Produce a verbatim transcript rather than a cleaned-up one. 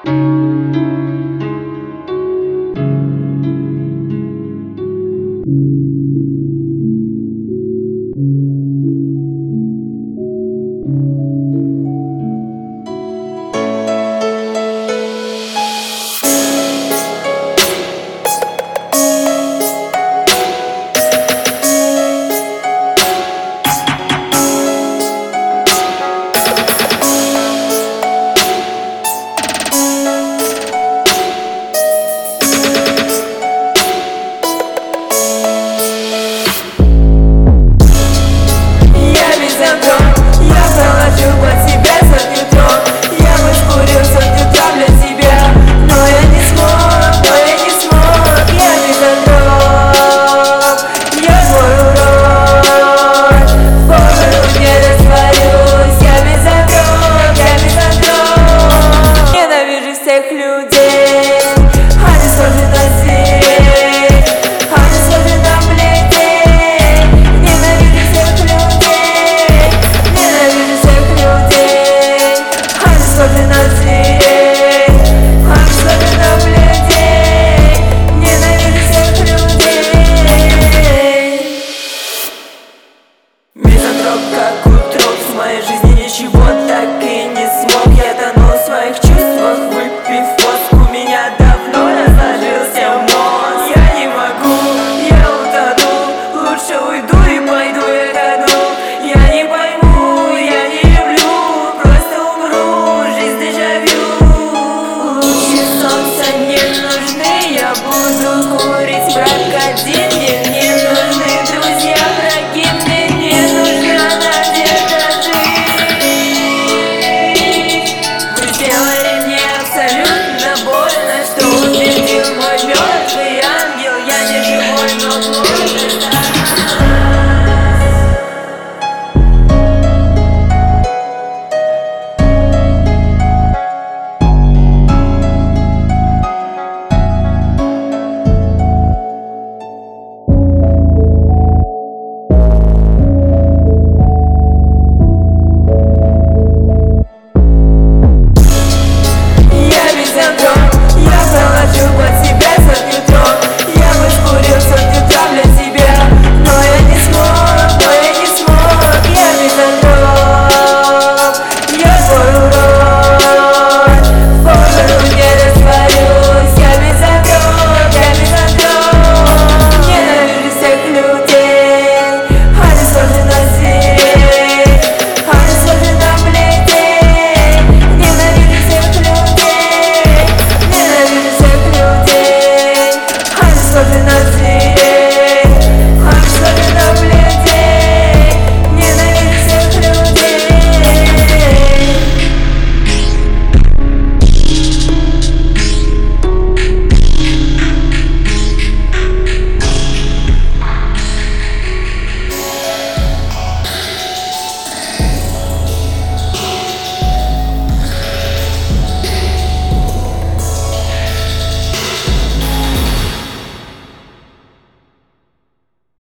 Как утроп в моей жизни ничего так и не смог. Я тону в своих чувствах, выпив воск. У меня давно разложился мозг. Я не могу, я утону. Лучше уйду и пойду я ко дну. Я не пойму, я не люблю. Просто умру, жизнь дежавю. Лучи солнца не нужны. Я буду курить мрак один. Мне не нужны друзья, враги. Мне не нужна надежда жить. Вы сделали мне абсолютно больно, что утвердил мой мертвый ангел. Я не живой, но плохо. Особенно ты.